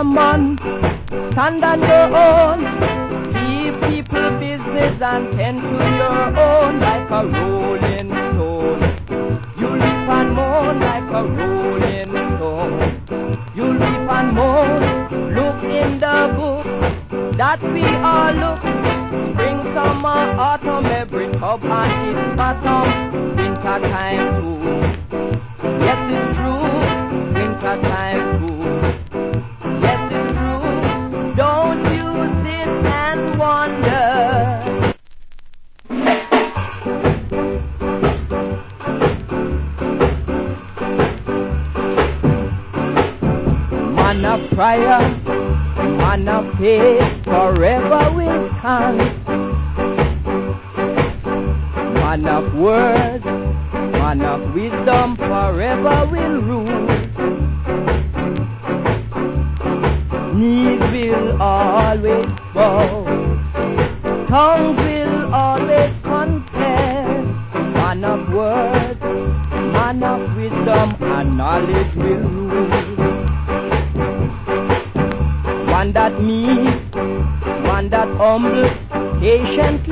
a man, stand on your own. Leave people business and tend to your own like a rolling stone. You leap and moan like a rolling stone. You leap and moan. Look in the book that we all look. Spring, summer, autumn, every tub and its bottom. Winter time too. Yes, it's true. Winter time too. Yes, it's true. Don't you sit and wonder. Man of prayer, man of faith, forever will stand. Man of words, man of wisdom, forever will rule. Knees will always bow, tongues will always confess. Man of words, man of wisdom, and knowledge will rule. One that meek, one that humble, patient.